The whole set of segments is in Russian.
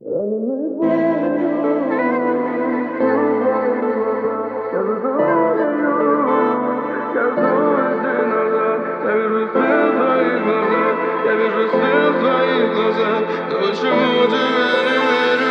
Я вижу свет в твоих глазах, но почему тебе не верю,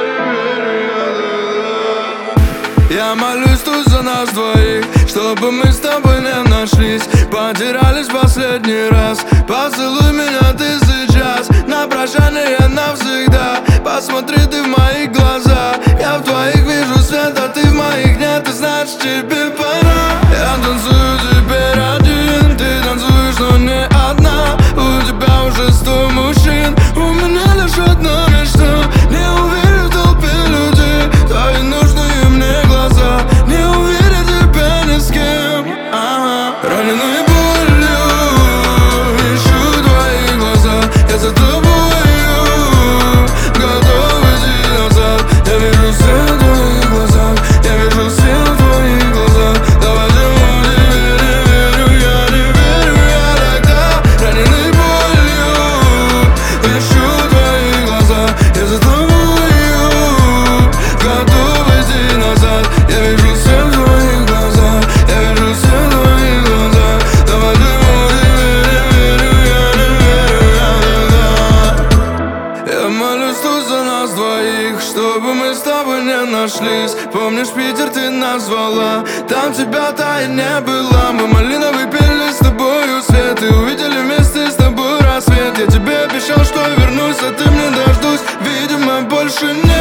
я молюсь тут за нас двоих, чтобы мы с тобой не нашлись, потерялись последний раз. Поцелуй меня ты сейчас, на прощание навсегда. Посмотри ты в мои глаза, я в твоих вижу свет, а ты в моих нет, и значит тебе пора. Я танцую теперь один, ты танцуешь, но не одна. У тебя уже 100 мужчин, у меня лишь одна мечта. Не уверен в толпе людей, твои нужные мне глаза. Не уверен тебя ни с кем, раненый болью ищу твои глаза. Я за тобою готов идти назад. Я вижу свет в твоих глазах, я вижу свет в твоих глазах. Давай почему тебе не верю, я не верю, я тогда раненый болью ищу твои глаза. Я за тобою готов идти назад. Я вижу свет в твоих глазах, я вижу свет в твоих глазах. Давай почему тебе не верю, я не верю, я тогда. Я молюсь тут за нас двоих, чтобы мы с тобой не нашлись. Помнишь, Питер ты назвала, там тебя-то и не было. Мы малиновый пили с тобою свет и увидели вместе с тобой рассвет. Я тебе обещал, что вернусь, а ты мне дождусь. Видимо, больше не